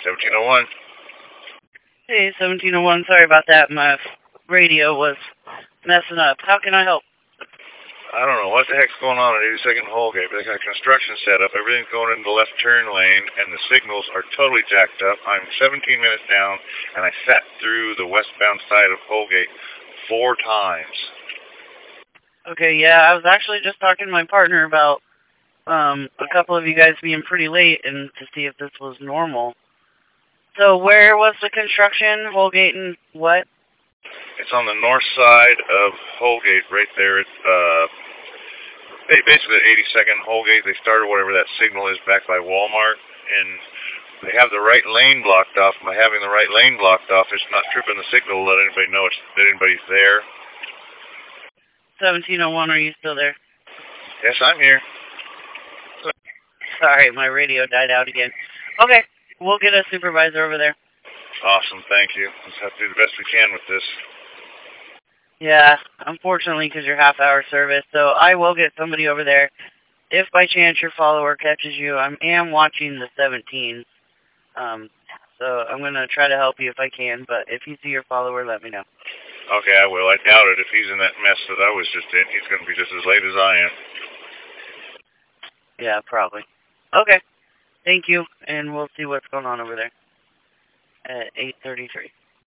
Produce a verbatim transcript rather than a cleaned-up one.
seventeen oh one. Hey, seventeen oh one, sorry about that. My radio was messing up. How can I help? I don't know what the heck's going on at eighty-second Holgate, but they got construction set up. Everything's going into the left turn lane, and the signals are totally jacked up. I'm seventeen minutes down, and I sat through the westbound side of Holgate four times. Okay, yeah, I was actually just talking to my partner about um, a couple of you guys being pretty late and to see if this was normal. So where was the construction? Holgate and what? It's on the north side of Holgate, right there at, uh, basically at eighty-second Holgate. They started whatever that signal is back by Walmart, and they have the right lane blocked off. By having the right lane blocked off, it's not tripping the signal to let anybody know it's, that anybody's there. seventeen oh one, are you still there? Yes, I'm here. Sorry, my radio died out again. Okay, we'll get a supervisor over there. Awesome, thank you. Let's have to do the best we can with this. Yeah, unfortunately, because you're half-hour service, so I will get somebody over there. If by chance your follower catches you, I am watching the seventeen. Um, so I'm going to try to help you if I can, but if you see your follower, let me know. Okay, I will. I doubt it. If he's in that mess that I was just in, he's going to be just as late as I am. Yeah, probably. Okay. Thank you, and we'll see what's going on over there at eight thirty-three.